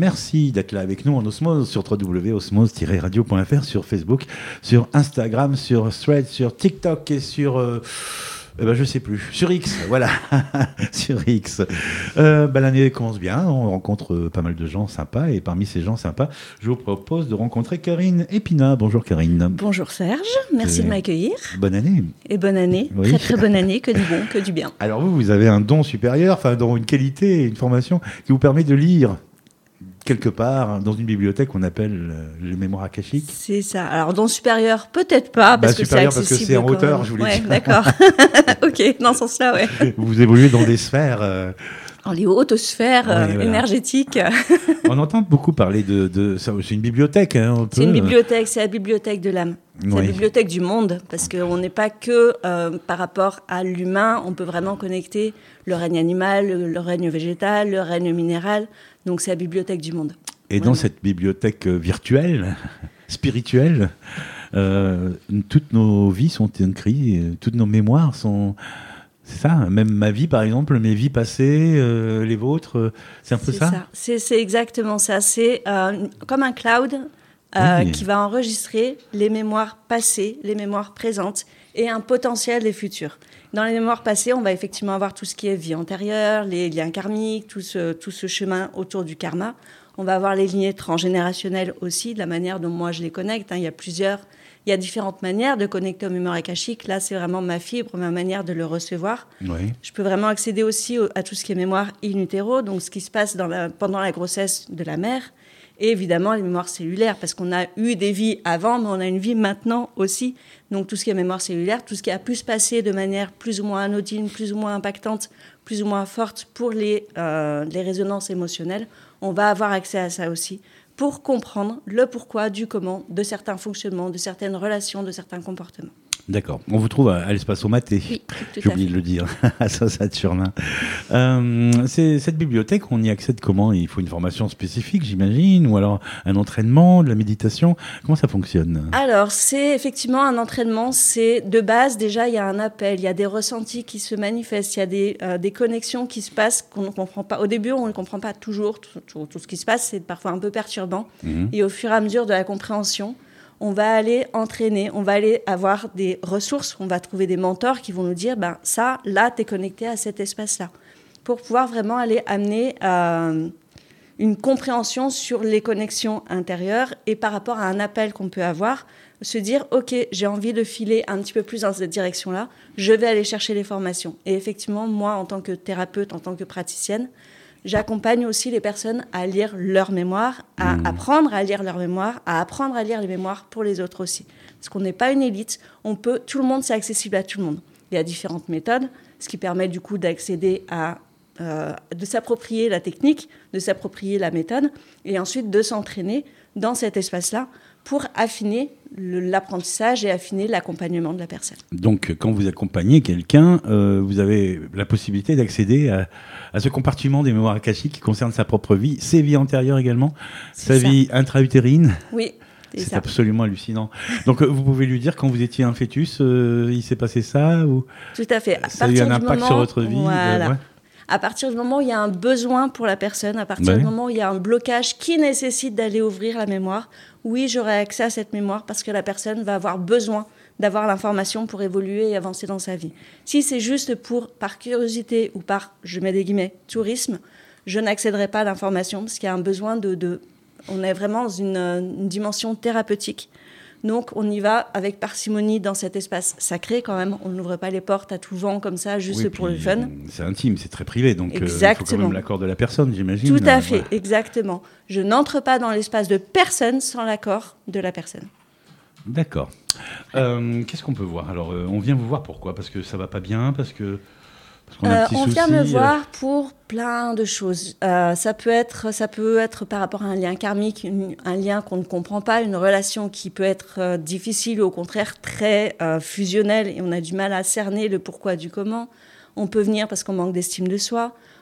merci d'être là avec nous en Osmose sur www.osmose-radio.fr, sur Facebook, sur Instagram, sur Threads, sur TikTok et sur... je sais plus. Sur X, voilà. Sur X. L'année commence bien. On rencontre pas mal de gens sympas. Et parmi ces gens sympas, je vous propose de rencontrer Karine Épinat. Bonjour Karine. Bonjour Serge. Merci de m'accueillir. Bonne année. Et bonne année. Oui. Très très bonne année. Que du bon, que du bien. Alors vous avez un don supérieur, une qualité, une formation qui vous permet de lire quelque part dans une bibliothèque qu'on appelle les mémoires akashiques. C'est ça. Alors don supérieur, peut-être pas, parce que c'est accessible. Parce que c'est en hauteur, je voulais dire. D'accord. Ok, dans ce sens-là, ouais. Vous évoluez dans des sphères... Dans les hautes sphères énergétiques. On entend beaucoup parler de ça. C'est une bibliothèque, hein, c'est une bibliothèque, c'est la bibliothèque de l'âme. C'est la bibliothèque du monde, parce qu'on n'est pas que par rapport à l'humain, on peut vraiment connecter le règne animal, le règne végétal, le règne minéral. Donc c'est la bibliothèque du monde. Et vraiment. Dans cette bibliothèque virtuelle, spirituelle, toutes nos vies sont écrites, toutes nos mémoires sont... C'est ça, même ma vie par exemple, mes vies passées, les vôtres, c'est un peu ça. C'est exactement ça. C'est comme un cloud qui va enregistrer les mémoires passées, les mémoires présentes et un potentiel des futurs. Dans les mémoires passées, on va effectivement avoir tout ce qui est vie antérieure, les liens karmiques, tout ce chemin autour du karma. On va avoir les lignées transgénérationnelles aussi, de la manière dont moi je les connecte. Il y a différentes manières de connecter aux mémoires akashiques. Là, c'est vraiment ma fibre, ma manière de le recevoir. Oui. Je peux vraiment accéder aussi à tout ce qui est mémoire in utero, donc ce qui se passe pendant la grossesse de la mère. Et évidemment, les mémoires cellulaires, parce qu'on a eu des vies avant, mais on a une vie maintenant aussi. Donc tout ce qui est mémoire cellulaire, tout ce qui a pu se passer de manière plus ou moins anodine, plus ou moins impactante, plus ou moins forte pour les résonances émotionnelles, on va avoir accès à ça aussi, pour comprendre le pourquoi du comment de certains fonctionnements, de certaines relations, de certains comportements. D'accord. On vous trouve à l'Espace Omaté. Oui, j'ai oublié de le dire, à Saint-Saturnin. Cette bibliothèque, on y accède comment ? Il faut une formation spécifique, j'imagine, ou alors un entraînement, de la méditation ? Comment ça fonctionne ? Alors, c'est effectivement un entraînement. C'est de base, déjà, il y a un appel, il y a des ressentis qui se manifestent, il y a des connexions qui se passent qu'on ne comprend pas. Au début, on ne comprend pas toujours tout ce qui se passe. C'est parfois un peu perturbant. Et au fur et à mesure de la compréhension, on va aller entraîner, on va aller avoir des ressources, on va trouver des mentors qui vont nous dire ça, là, tu es connecté à cet espace-là. Pour pouvoir vraiment aller amener une compréhension sur les connexions intérieures et par rapport à un appel qu'on peut avoir, se dire, OK, j'ai envie de filer un petit peu plus dans cette direction-là, je vais aller chercher les formations. Et effectivement, moi, en tant que thérapeute, en tant que praticienne, j'accompagne aussi les personnes à lire leur mémoire, à apprendre à lire leur mémoire, à apprendre à lire les mémoires pour les autres aussi. Parce qu'on n'est pas une élite, tout le monde, c'est accessible à tout le monde. Il y a différentes méthodes, ce qui permet du coup d'accéder de s'approprier la technique, de s'approprier la méthode, et ensuite de s'entraîner dans cet espace-là pour affiner l'apprentissage et affiner l'accompagnement de la personne. Donc, quand vous accompagnez quelqu'un, vous avez la possibilité d'accéder à ce compartiment des mémoires akashiques qui concerne sa propre vie, ses vies antérieures également, sa vie intra-utérine. Oui. C'est absolument hallucinant. Donc, vous pouvez lui dire, quand vous étiez un fœtus, il s'est passé ça ou... Tout à fait. Ça a eu un impact sur votre vie. Voilà. À partir du moment où il y a un besoin pour la personne, à partir du moment où il y a un blocage qui nécessite d'aller ouvrir la mémoire, oui, j'aurai accès à cette mémoire parce que la personne va avoir besoin d'avoir l'information pour évoluer et avancer dans sa vie. Si c'est juste par curiosité ou par, je mets des guillemets, tourisme, je n'accéderai pas à l'information parce qu'il y a un besoin on est vraiment dans une dimension thérapeutique. Donc, on y va avec parcimonie dans cet espace sacré quand même. On n'ouvre pas les portes à tout vent comme ça, juste pour le fun. C'est intime, c'est très privé, donc il faut quand même l'accord de la personne, j'imagine. Tout à fait, exactement. Je n'entre pas dans l'espace de personne sans l'accord de la personne. D'accord. Qu'est-ce qu'on peut voir ? Alors, on vient vous voir pourquoi ? Parce que ça va pas bien ? Parce qu'on a un petit souci ? On vient me voir pour plein de choses. Ça peut être par rapport à un lien karmique, un lien qu'on ne comprend pas, une relation qui peut être difficile ou au contraire très fusionnelle et on a du mal à cerner le pourquoi du comment. On peut venir parce qu'on manque d'estime de soi.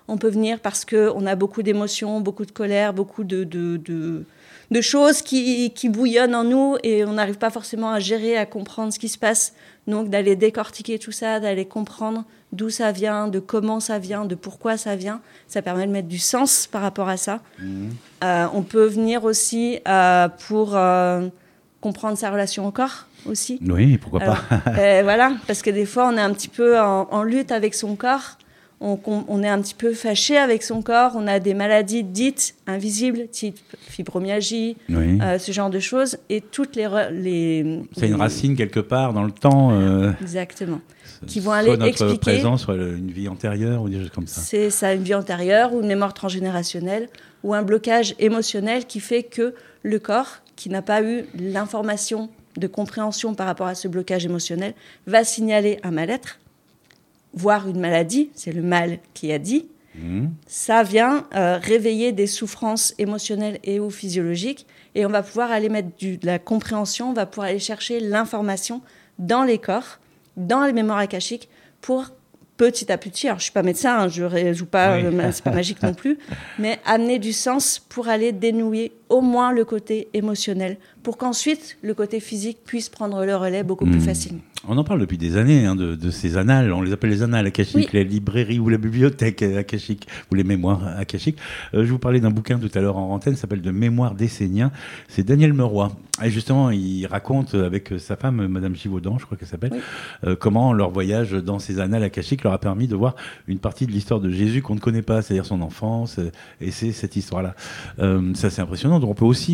On peut venir parce qu'on a beaucoup d'émotions, beaucoup de colère, beaucoup de choses qui bouillonnent en nous et on n'arrive pas forcément à gérer, à comprendre ce qui se passe. Donc d'aller décortiquer tout ça, d'aller comprendre d'où ça vient, de comment ça vient, de pourquoi ça vient, ça permet de mettre du sens par rapport à ça. On peut venir aussi pour comprendre sa relation au corps aussi. Oui, pourquoi pas. Voilà, parce que des fois on est un petit peu en lutte avec son corps. On est un petit peu fâché avec son corps, on a des maladies dites invisibles, type fibromyalgie, ce genre de choses, et toutes les c'est une racine quelque part dans le temps. Exactement. Qui vont aller expliquer. Soit notre présence, soit une vie antérieure, ou des choses comme ça. C'est ça, une vie antérieure, ou une mémoire transgénérationnelle, ou un blocage émotionnel qui fait que le corps, qui n'a pas eu l'information de compréhension par rapport à ce blocage émotionnel, va signaler un mal-être, voire une maladie, c'est le mal qui a dit, ça vient réveiller des souffrances émotionnelles et ou physiologiques, et on va pouvoir aller mettre de la compréhension, on va pouvoir aller chercher l'information dans les corps, dans les mémoires akashiques, pour petit à petit, alors je ne suis pas médecin, je ne résout pas, c'est pas magique non plus, mais amener du sens pour aller dénouer au moins le côté émotionnel, pour qu'ensuite le côté physique puisse prendre le relais beaucoup plus facilement. On en parle depuis des années de ces annales, on les appelle les annales akashiques, les librairies ou la bibliothèque akashique, ou les mémoires akashiques. Je vous parlais d'un bouquin tout à l'heure en antenne, ça s'appelle De mémoire d'Esséniens, c'est Daniel Meroy. Et justement, il raconte avec sa femme, Madame Givaudan, je crois qu'elle s'appelle, comment leur voyage dans ces annales akashiques leur a permis de voir une partie de l'histoire de Jésus qu'on ne connaît pas, c'est-à-dire son enfance, et c'est cette histoire-là. Ça, c'est impressionnant. Donc on peut aussi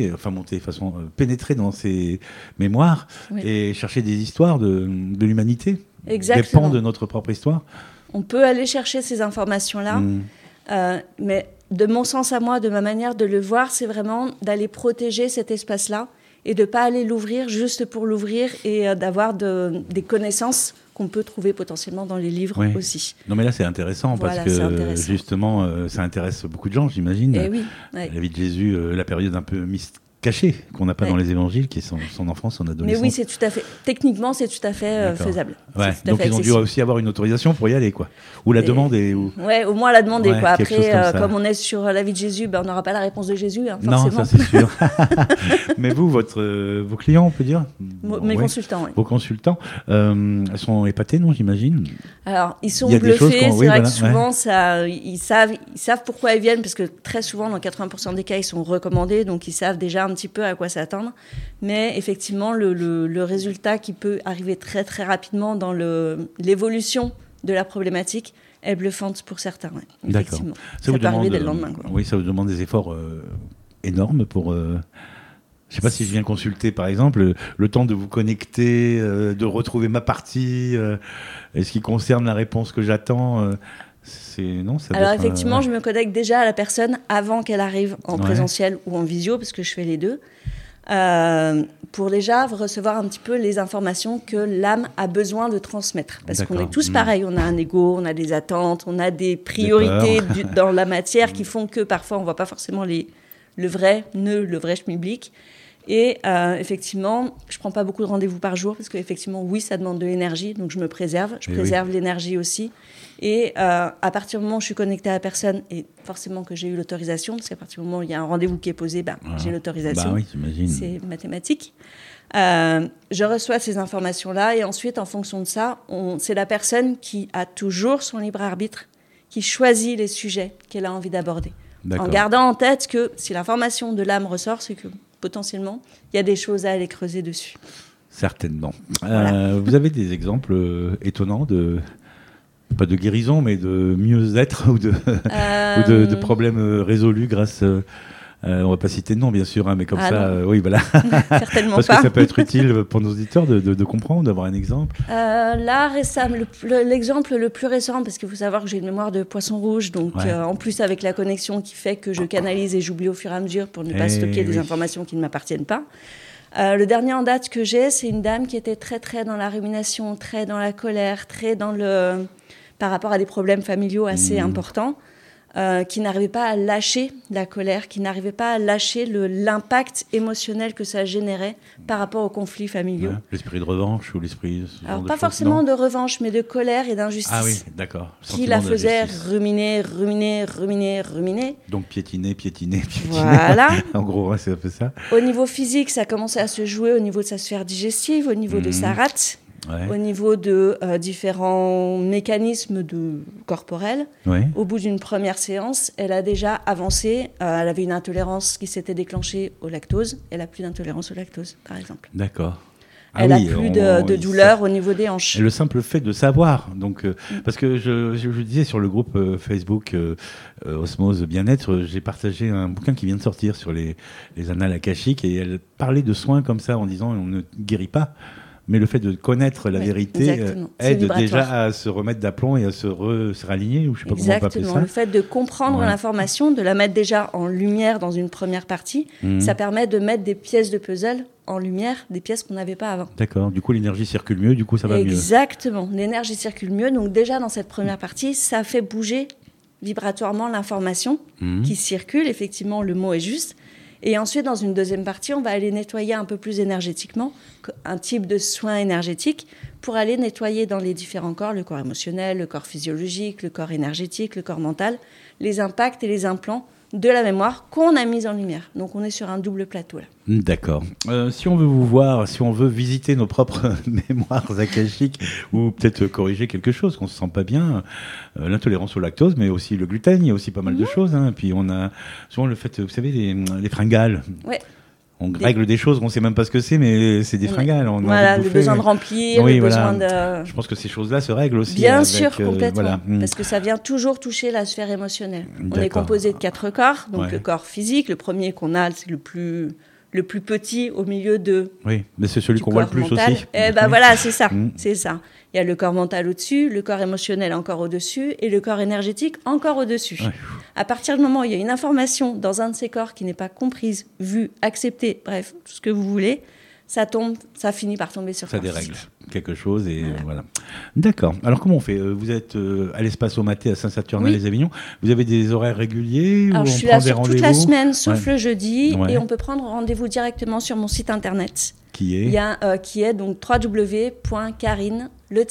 pénétrer dans ces mémoires et chercher des histoires de l'humanité, des pans de notre propre histoire. On peut aller chercher ces informations-là, mais de mon sens à moi, de ma manière de le voir, c'est vraiment d'aller protéger cet espace-là et de ne pas aller l'ouvrir juste pour l'ouvrir et d'avoir des connaissances qu'on peut trouver potentiellement dans les livres aussi. Non mais là c'est intéressant parce que justement ça intéresse beaucoup de gens, j'imagine. La vie de Jésus, la période un peu cachée qu'on n'a pas dans les évangiles, qui est son enfance, son adolescence. Mais oui, c'est tout à fait. Techniquement, c'est tout à fait faisable. Donc ils ont dû aussi avoir une autorisation pour y aller, quoi. Ou la demander. Ouais, au moins la demander, quoi. Après, comme on est sur la vie de Jésus, on n'aura pas la réponse de Jésus, forcément. Non, ça c'est sûr. Mais vous, vos clients, on peut dire. Mes consultants, Vos consultants, sont épatés, non, j'imagine. Alors, ils sont bluffés. C'est vrai que souvent, ils savent pourquoi ils viennent, parce que très souvent, dans 80% des cas, ils sont recommandés, donc ils savent déjà un petit peu à quoi s'attendre. Mais effectivement, le résultat qui peut arriver très très rapidement dans l'évolution de la problématique est bluffante pour certains. Effectivement. Ça peut arriver dès le lendemain. Oui, ça vous demande des efforts énormes pour... Je ne sais pas si je viens consulter, par exemple, le temps de vous connecter, de retrouver ma partie, et ce qui concerne la réponse que j'attends... Alors effectivement, je me connecte déjà à la personne avant qu'elle arrive en présentiel ou en visio, parce que je fais les deux, pour déjà recevoir un petit peu les informations que l'âme a besoin de transmettre. Parce qu'on est tous pareils, on a un ego, on a des attentes, on a des priorités dans la matière qui font que parfois on ne voit pas forcément le vrai nœud, le vrai schmilblick. Et effectivement, je ne prends pas beaucoup de rendez-vous par jour parce qu'effectivement, oui, ça demande de l'énergie, donc je me préserve. Je préserve l'énergie aussi. Et à partir du moment où je suis connectée à la personne, et forcément que j'ai eu l'autorisation, parce qu'à partir du moment où il y a un rendez-vous qui est posé, j'ai l'autorisation. Oui, j'imagine. C'est mathématique. Je reçois ces informations-là et ensuite, en fonction de ça, c'est la personne qui a toujours son libre arbitre, qui choisit les sujets qu'elle a envie d'aborder. En gardant en tête que si l'information de l'âme ressort, c'est que potentiellement, il y a des choses à aller creuser dessus. Certainement. Voilà. Vous avez des exemples étonnants pas de guérison, mais de mieux-être ou de problèmes résolus grâce... on va pas citer de nom, bien sûr, mais comme ça, oui, voilà. Certainement Parce pas. que ça peut être utile pour nos auditeurs de comprendre, d'avoir un exemple. Là, récemment, l'exemple le plus récent, parce qu'il faut savoir que j'ai une mémoire de poisson rouge, donc en plus avec la connexion qui fait que je canalise et j'oublie au fur et à mesure pour ne pas stocker des informations qui ne m'appartiennent pas. Le dernier en date que j'ai, c'est une dame qui était très, très dans la rumination, très dans la colère, très dans par rapport à des problèmes familiaux assez importants. qui n'arrivait pas à lâcher la colère, qui n'arrivait pas à lâcher l'impact émotionnel que ça générait par rapport aux conflits familiaux. Ouais. L'esprit de revanche ou l'esprit... Alors, pas forcément de revanche, mais de colère et d'injustice. Ah oui, d'accord. Qui la faisait ruminer. Donc piétiner. Voilà. En gros, ouais, c'est un peu ça. Au niveau physique, ça commençait à se jouer au niveau de sa sphère digestive, au niveau de sa rate. Ouais. Au niveau de différents mécanismes corporels. Ouais. Au bout d'une première séance, elle a déjà avancé. Elle avait une intolérance qui s'était déclenchée au lactose. Elle n'a plus d'intolérance au lactose, par exemple. D'accord. Elle n'a plus de douleur au niveau des hanches. Et le simple fait de savoir. Donc, parce que je disais sur le groupe Facebook Osmose Bien-être, j'ai partagé un bouquin qui vient de sortir sur les annales akashiques. Et elle parlait de soins comme ça en disant on ne guérit pas. Mais le fait de connaître la vérité aide déjà à se remettre d'aplomb et à se réaligner, ou je sais pas comment on peut appeler ça. Le fait de comprendre l'information, de la mettre déjà en lumière dans une première partie, ça permet de mettre des pièces de puzzle en lumière, des pièces qu'on n'avait pas avant. D'accord, du coup l'énergie circule mieux, du coup ça va mieux. Exactement, l'énergie circule mieux, donc déjà dans cette première partie, ça fait bouger vibratoirement l'information qui circule, effectivement le mot est juste. Et ensuite, dans une deuxième partie, on va aller nettoyer un peu plus énergétiquement, un type de soin énergétique, pour aller nettoyer dans les différents corps, le corps émotionnel, le corps physiologique, le corps énergétique, le corps mental, les impacts et les implants de la mémoire qu'on a mis en lumière. Donc on est sur un double plateau là. D'accord. Si on veut vous voir, si on veut visiter nos propres mémoires akashiques ou peut-être corriger quelque chose qu'on ne se sent pas bien, l'intolérance au lactose, mais aussi le gluten, il y a aussi pas mal de choses. Hein. Puis on a souvent le fait, vous savez, les fringales. Ouais. On règle des choses, on ne sait même pas ce que c'est, mais c'est des fringales. On voilà, le besoin de remplir, le besoin de... Je pense que ces choses-là se règlent aussi. Bien sûr, complètement. Parce que ça vient toujours toucher la sphère émotionnelle. On est composé de 4 corps. Donc le corps physique, le premier qu'on a, c'est le plus petit au milieu de... Oui, mais c'est celui qu'on voit le plus mental. aussi. Eh ben voilà, c'est ça, c'est ça. Il y a le corps mental au-dessus, le corps émotionnel encore au-dessus et le corps énergétique encore au-dessus. Ouais. À partir du moment où il y a une information dans un de ces corps qui n'est pas comprise, vue, acceptée, bref, tout ce que vous voulez, ça finit par tomber sur ça dérègle quelque chose et voilà. D'accord. Alors comment on fait ? Vous êtes à l'Espace Omaté à Saint-Saturnin-les-Avignon. Vous avez des horaires réguliers ? Alors, je suis là sur toute la semaine, sauf le jeudi, et on peut prendre rendez-vous directement sur mon site internet. Qui est qui est donc www.karine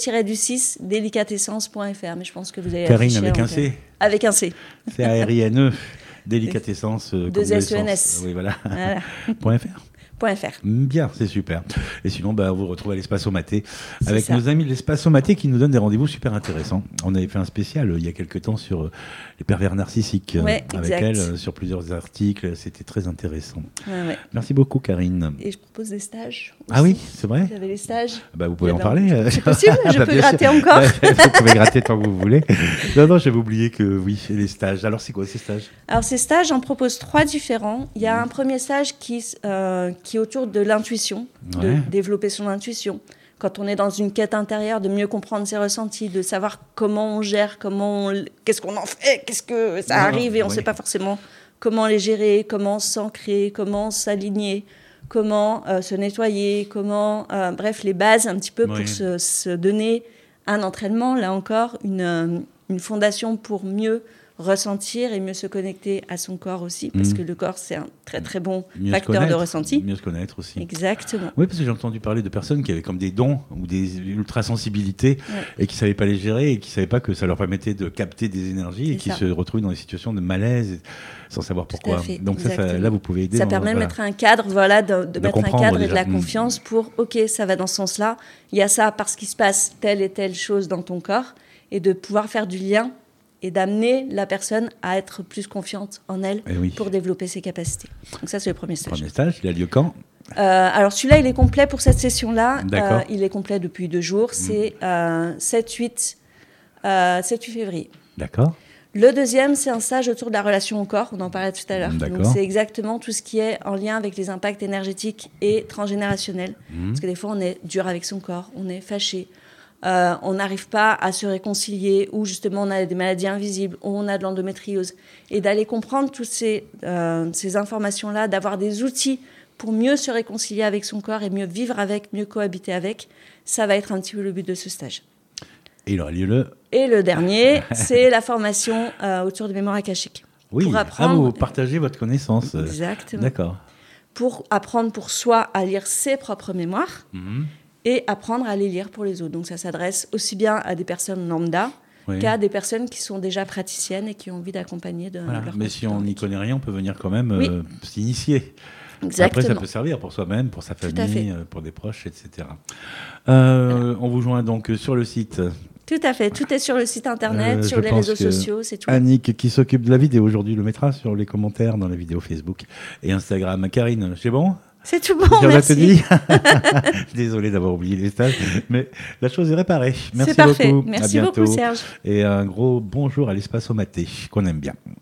délicatessence.fr. Mais je pense que vous avez Karine avec un C. Avec un C. C-A-R-I-N-E. Délicatessence. 2 S-E-N-S. Oui, voilà. .fr. Bien, c'est super. Et sinon, on vous retrouve à l'Espace Omaté avec nos amis de l'Espace Omaté qui nous donnent des rendez-vous super intéressants. On avait fait un spécial il y a quelques temps sur les pervers narcissiques avec elle, sur plusieurs articles. C'était très intéressant. Ouais. Merci beaucoup, Karine. Et je propose des stages aussi. Ah oui, c'est vrai ? Vous avez les stages ? Vous pouvez en parler. C'est possible, je peux gratter encore. Vous pouvez gratter tant que vous voulez. Non, j'avais oublié que oui, les stages. Alors, c'est quoi ces stages ? Alors, ces stages, j'en propose 3 différents. Il y a un premier stage qui est autour de l'intuition, de développer son intuition. Quand on est dans une quête intérieure, de mieux comprendre ses ressentis, de savoir comment on gère, qu'est-ce qu'on en fait, qu'est-ce que ça arrive et on ne sait pas forcément comment les gérer, comment s'ancrer, comment s'aligner, comment se nettoyer, bref, les bases un petit peu pour se donner un entraînement, là encore, une fondation pour mieux ressentir et mieux se connecter à son corps aussi, parce que le corps, c'est un très très bon facteur de ressenti. Mieux se connaître aussi. Exactement. Oui, parce que j'ai entendu parler de personnes qui avaient comme des dons ou des ultra-sensibilités et qui ne savaient pas les gérer et qui ne savaient pas que ça leur permettait de capter des énergies et qui se retrouvaient dans des situations de malaise sans savoir pourquoi. Donc ça, là, vous pouvez aider. Ça permet de mettre un cadre, de mettre un cadre déjà. Et de la confiance pour, OK, ça va dans ce sens-là, il y a ça parce qu'il se passe telle et telle chose dans ton corps et de pouvoir faire du lien et d'amener la personne à être plus confiante en elle pour développer ses capacités. Donc ça, c'est le premier stage. Premier stage, il a lieu quand ? Alors celui-là, il est complet pour cette session-là. Il est complet depuis 2 jours. C'est 7-8 février. D'accord. Le deuxième, c'est un stage autour de la relation au corps. On en parlait tout à l'heure. Donc c'est exactement tout ce qui est en lien avec les impacts énergétiques et transgénérationnels. Parce que des fois, on est dur avec son corps, on est fâché. On n'arrive pas à se réconcilier, ou justement on a des maladies invisibles, ou on a de l'endométriose. Et d'aller comprendre toutes ces informations-là, d'avoir des outils pour mieux se réconcilier avec son corps et mieux vivre avec, mieux cohabiter avec, ça va être un petit peu le but de ce stage. Et il aura lieu Et le dernier, c'est la formation autour de mémoire akashique. Oui, pour apprendre... vous partagez votre connaissance. Exactement. D'accord. Pour apprendre pour soi à lire ses propres mémoires et apprendre à les lire pour les autres. Donc ça s'adresse aussi bien à des personnes lambda qu'à des personnes qui sont déjà praticiennes et qui ont envie d'accompagner de leur Mais si on n'y connaît rien, on peut venir quand même s'initier. Exactement. Après, ça peut servir pour soi-même, pour sa famille, pour des proches, etc. On vous joint donc sur le site. Tout à fait. Tout est sur le site internet, sur les réseaux sociaux, c'est tout. Annick, qui s'occupe de la vidéo aujourd'hui, le mettra sur les commentaires dans la vidéo Facebook et Instagram. Karine, c'est bon ? C'est tout bon, merci. Désolé d'avoir oublié les stages, mais la chose est réparée. Merci c'est parfait. beaucoup. Merci beaucoup, Serge. Et un gros bonjour à l'espace au maté, qu'on aime bien.